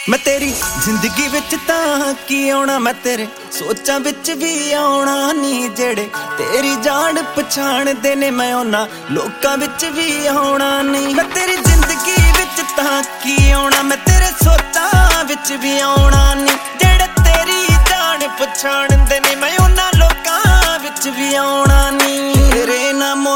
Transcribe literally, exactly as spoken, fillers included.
मैं तेरी जिंदगी विच तां की आउणा, मैं तेरे सोचां विच भी आउणा नी। जेड़े तेरी जान पछाण दे ने मैं उन्हां लोकां विच भी आउणा नी। मैं तेरी जिंदगी विच तां की आउणा, मैं तेरे सोचां विच भी आउणा नी। जेड़े तेरी जान पछाण